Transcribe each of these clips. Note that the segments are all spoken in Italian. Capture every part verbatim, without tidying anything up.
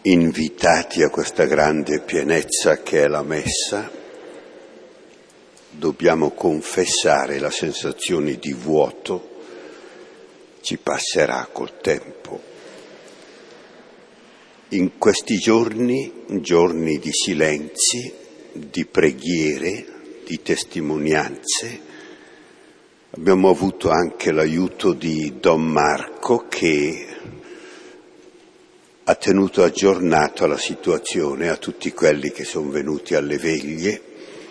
invitati a questa grande pienezza che è la messa, dobbiamo confessare la sensazione di vuoto, ci passerà col tempo. In questi giorni, giorni di silenzi, di preghiere, di testimonianze, abbiamo avuto anche l'aiuto di Don Marco che ha tenuto aggiornato la situazione a tutti quelli che sono venuti alle veglie,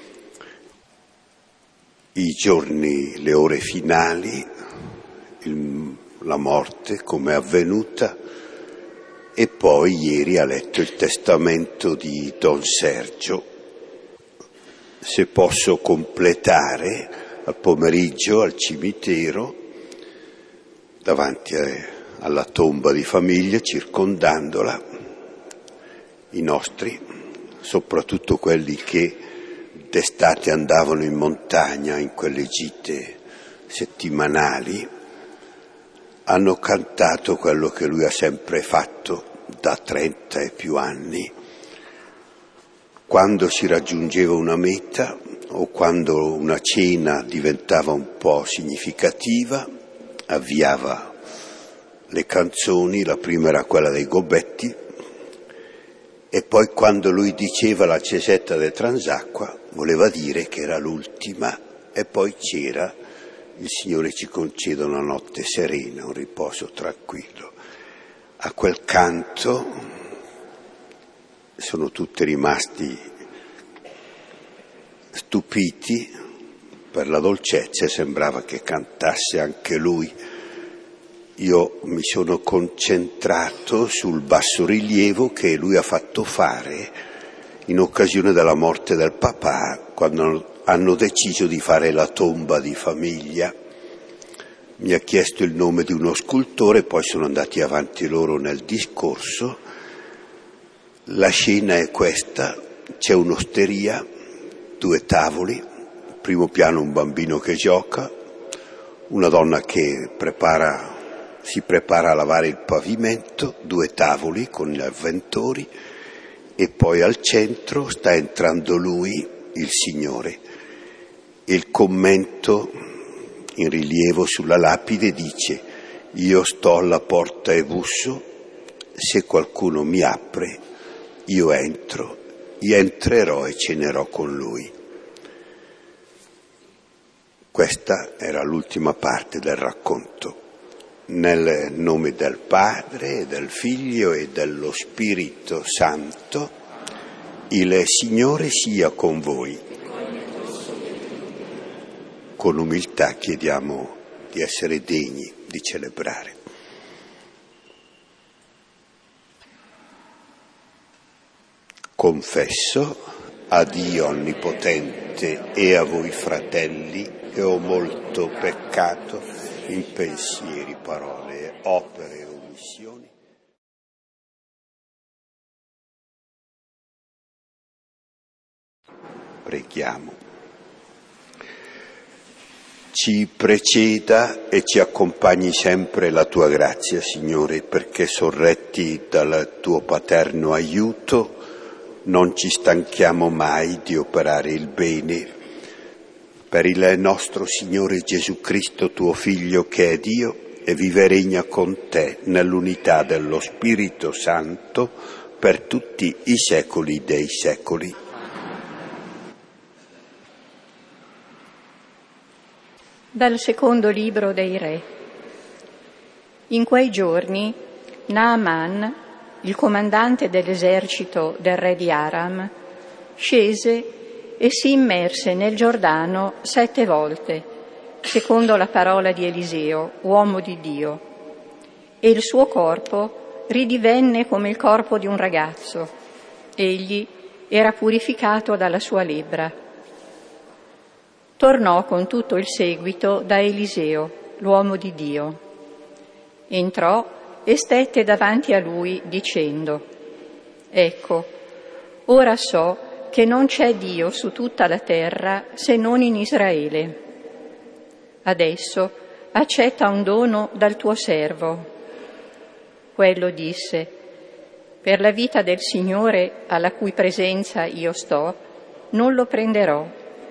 i giorni, le ore finali, il, la morte come è avvenuta, e poi ieri ha letto il testamento di Don Sergio. Se posso completare, al pomeriggio al cimitero, davanti a alla tomba di famiglia, circondandola, i nostri, soprattutto quelli che d'estate andavano in montagna in quelle gite settimanali, hanno cantato quello che lui ha sempre fatto da trenta e più anni. Quando si raggiungeva una meta o quando una cena diventava un po' significativa, avviava le canzoni, la prima era quella dei Gobetti, e poi quando lui diceva la Cesetta del Transacqua voleva dire che era l'ultima, e poi c'era il Signore ci conceda una notte serena, un riposo tranquillo. A quel canto sono tutti rimasti stupiti per la dolcezza, sembrava che cantasse anche lui. Io mi sono concentrato sul bassorilievo che lui ha fatto fare in occasione della morte del papà, quando hanno deciso di fare la tomba di famiglia. Mi ha chiesto il nome di uno scultore, poi sono andati avanti loro nel discorso. La scena è questa: c'è un'osteria, due tavoli, primo piano un bambino che gioca, una donna che prepara si prepara a lavare il pavimento, due tavoli con gli avventori, e poi al centro sta entrando lui, il Signore. Il commento in rilievo sulla lapide dice: io sto alla porta e busso, se qualcuno mi apre io entro, io entrerò e cenerò con lui. Questa era l'ultima parte del racconto. Nel nome del Padre, del Figlio e dello Spirito Santo, il Signore sia con voi. Con umiltà chiediamo di essere degni di celebrare. Confesso a Dio Onnipotente e a voi fratelli che ho molto peccato in pensieri, parole, opere e omissioni. Preghiamo. Ci preceda e ci accompagni sempre la tua grazia, Signore, perché sorretti dal tuo paterno aiuto non ci stanchiamo mai di operare il bene. Per il nostro Signore Gesù Cristo, tuo Figlio, che è Dio e vive e regna con te nell'unità dello Spirito Santo per tutti i secoli dei secoli. Dal secondo libro dei Re. In quei giorni Naaman, il comandante dell'esercito del re di Aram, scese e si immerse nel Giordano sette volte, secondo la parola di Eliseo, uomo di Dio, e il suo corpo ridivenne come il corpo di un ragazzo. Egli era purificato dalla sua lebbra. Tornò con tutto il seguito da Eliseo, l'uomo di Dio. Entrò e stette davanti a lui dicendo: ecco, ora so che non c'è Dio su tutta la terra se non in Israele. Adesso accetta un dono dal tuo servo. Quello disse: Per la vita del Signore alla cui presenza io sto, non lo prenderò.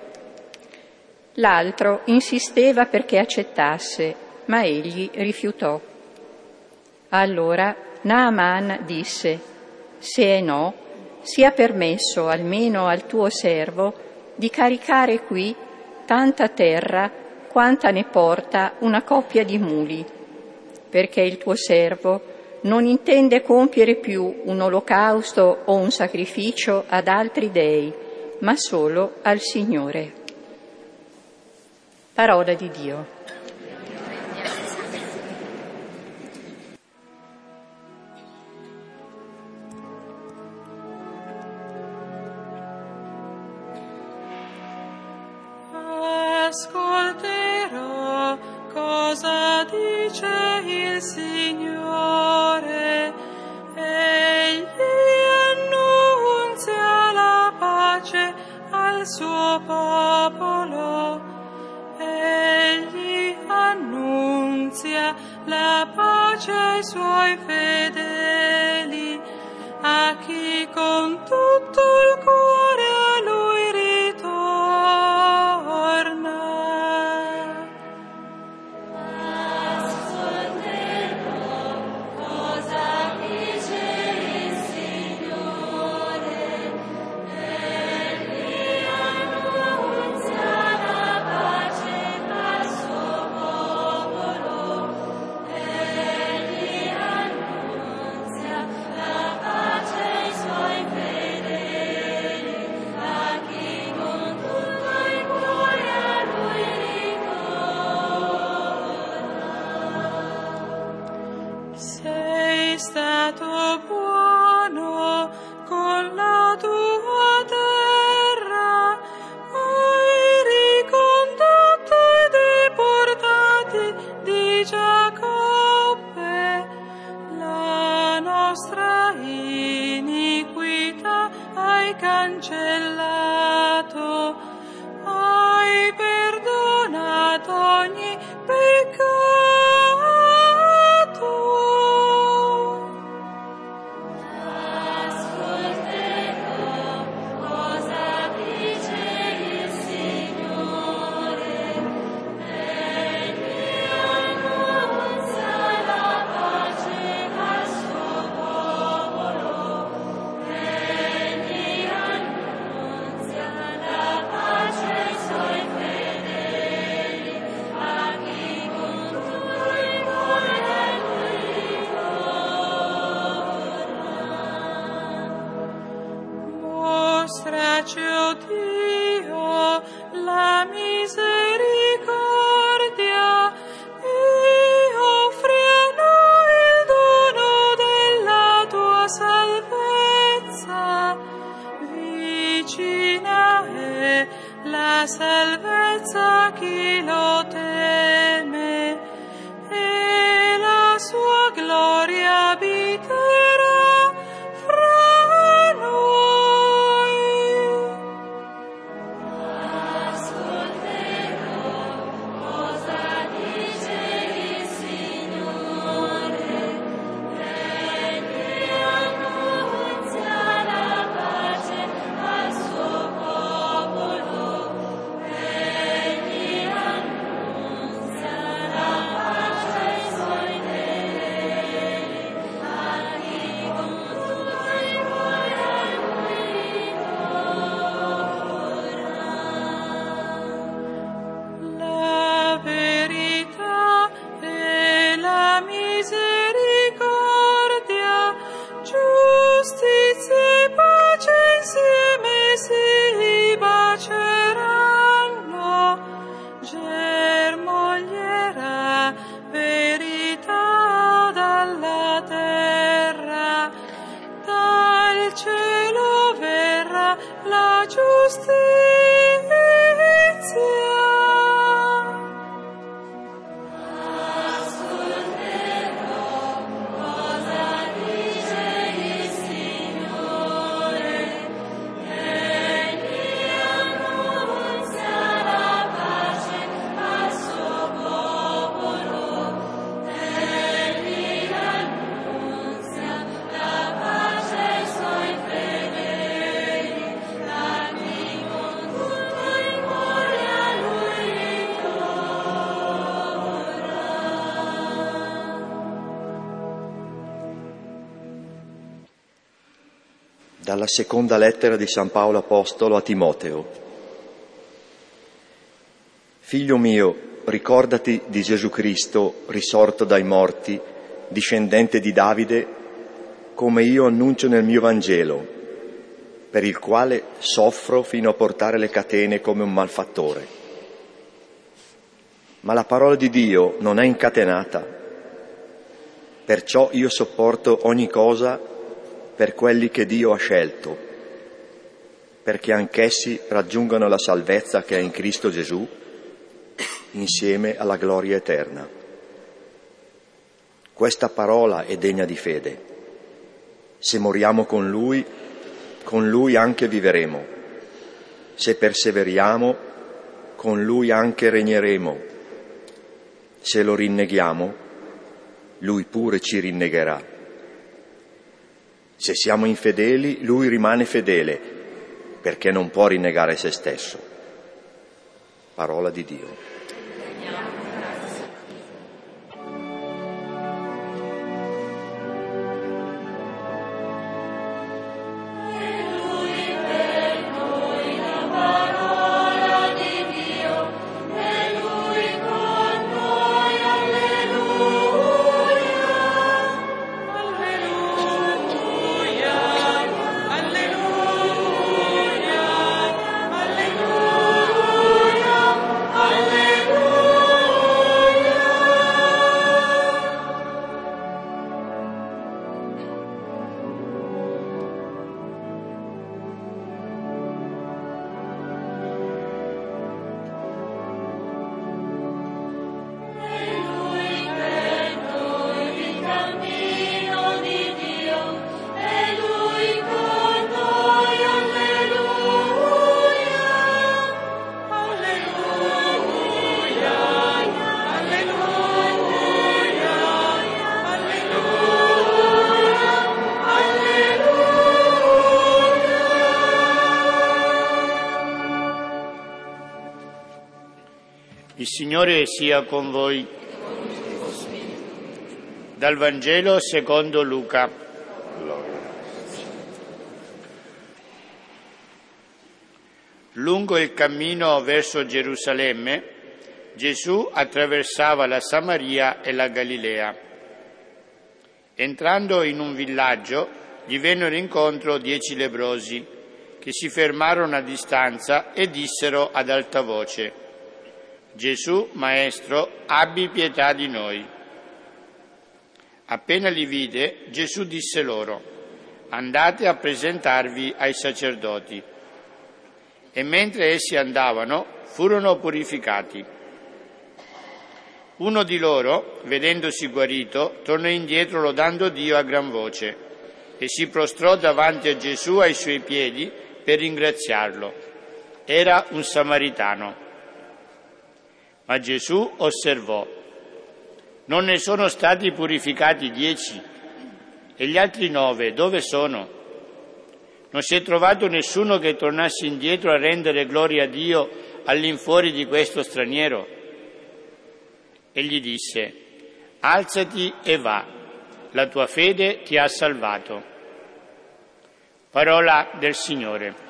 L'altro insisteva perché accettasse, ma egli rifiutò. Allora Naaman disse: se è no, sia permesso almeno al tuo servo di caricare qui tanta terra quanta ne porta una coppia di muli, perché il tuo servo non intende compiere più un olocausto o un sacrificio ad altri dei, ma solo al Signore. Parola di Dio. Ascolterò cosa dice il Signore. Egli annunzia la pace al suo popolo. Egli annunzia la pace ai suoi fedeli, a chi con tutto il cuore a lui ritorna. Ascolterò cosa dice il Signore. Egli annunzia la pace al suo popolo. Egli annunzia la pace ai suoi fedeli, a chi con tutto il cuore a lui ritorna. Sei stato buono con la tua terra, hai ricondotto i deportati di Giacobbe, la nostra iniquità hai cancellato, hai perdonato ogni peccato. Ascolterò cosa dice il Signore. Egli annunzia la pace al suo popolo. Egli annunzia la pace ai suoi fedeli, a chi con Dalla seconda lettera di San Paolo Apostolo a Timoteo. Figlio mio, ricordati di Gesù Cristo, risorto dai morti, discendente di Davide, come io annuncio nel mio Vangelo, per il quale soffro fino a portare le catene come un malfattore. Ma la parola di Dio non è incatenata, perciò io sopporto ogni cosa per quelli che Dio ha scelto, perché anch'essi raggiungano la salvezza che è in Cristo Gesù, insieme alla gloria eterna. Questa parola è degna di fede. Se moriamo con Lui, con Lui anche viveremo. Se perseveriamo, con Lui anche regneremo. Se lo rinneghiamo, Lui pure ci rinnegherà. Se siamo infedeli, Lui rimane fedele, perché non può rinnegare se stesso. Parola di Dio. Il Signore sia con voi. Dal Vangelo secondo Luca. Lungo il cammino verso Gerusalemme, Gesù attraversava la Samaria e la Galilea. Entrando in un villaggio, gli vennero incontro dieci lebbrosi, che si fermarono a distanza e dissero ad alta voce: Gesù, Maestro, abbi pietà di noi. Appena li vide, Gesù disse loro: andate a presentarvi ai sacerdoti. E mentre essi andavano, furono purificati. Uno di loro, vedendosi guarito, tornò indietro lodando Dio a gran voce e si prostrò davanti a Gesù ai suoi piedi per ringraziarlo. Era un samaritano. Ma Gesù osservò: non ne sono stati purificati dieci? E gli altri nove dove sono? Non si è trovato nessuno che tornasse indietro a rendere gloria a Dio all'infuori di questo straniero? E gli disse: alzati e va, la tua fede ti ha salvato. Parola del Signore.